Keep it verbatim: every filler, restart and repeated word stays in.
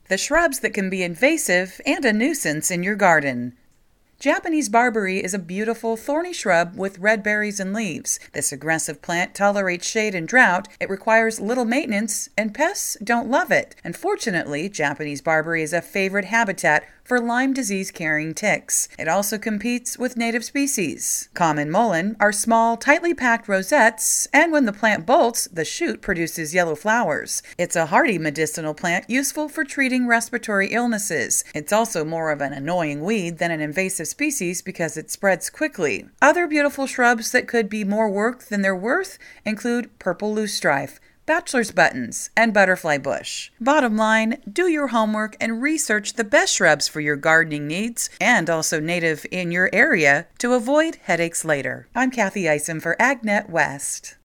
the shrubs that can be invasive and a nuisance in your garden. Japanese barberry is a beautiful, thorny shrub with red berries and leaves. This aggressive plant tolerates shade and drought. It requires little maintenance, and pests don't love it. Unfortunately, Japanese barberry is a favorite habitat for Lyme disease-carrying ticks. It also competes with native species. Common mullein are small, tightly packed rosettes, and when the plant bolts, the shoot produces yellow flowers. It's a hardy medicinal plant useful for treating respiratory illnesses. It's also more of an annoying weed than an invasive species because it spreads quickly. Other beautiful shrubs that could be more work than they're worth include purple loosestrife, bachelor's buttons, and butterfly bush. Bottom line, do your homework and research the best shrubs for your gardening needs and also native in your area to avoid headaches later. I'm Kathy Isom for AgNet West.